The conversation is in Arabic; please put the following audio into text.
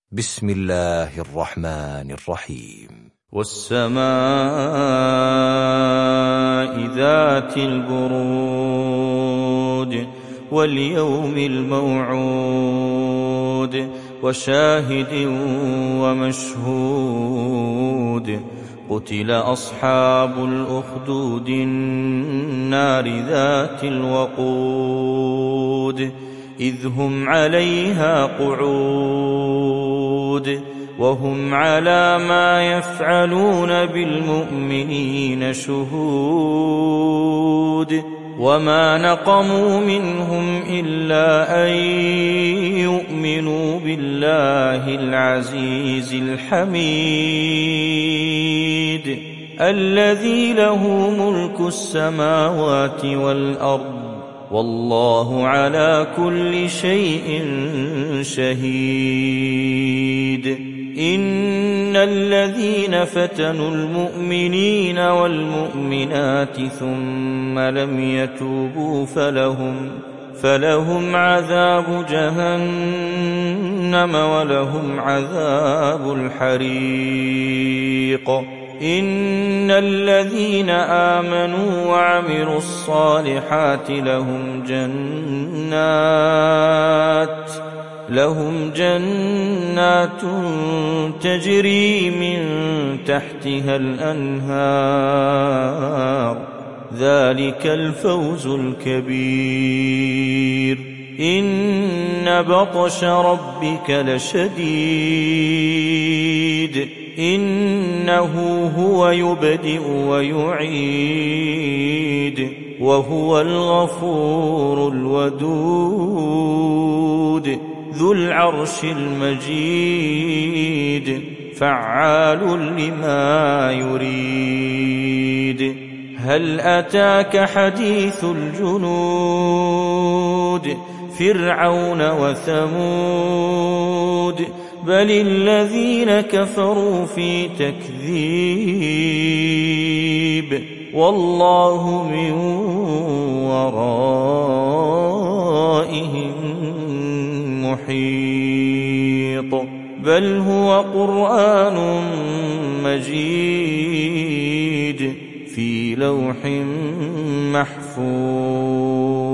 بسم الله الرحمن الرحيم. والسماء ذات البروج واليوم الموعود وشاهد ومشهود قتل أصحاب الأخدود النار ذات الوقود إذ هم عليها قعود وهم على ما يفعلون بالمؤمنين شهود وما نقموا منهم إلا أن يؤمنوا بالله العزيز الحميد الذي له ملك السماوات والأرض والله على كل شيء شهيد. إن الذين فتنوا المؤمنين والمؤمنات ثم لم يتوبوا فلهم عذاب جهنم ولهم عذاب الحريق. إن الذين آمنوا وعملوا الصالحات لهم جنات تجري من تحتها الأنهار ذلك الفوز الكبير. إن بطش ربك لشديد إنه هو يبدئ ويعيد وهو الغفور الودود ذو العرش المجيد فعال لما يريد. هل أتاك حديث الجنود فرعون وثمود بل الذين كفروا في تكذيب والله من ورائهم محيط بل هو قرآن مجيد في لوح محفوظ.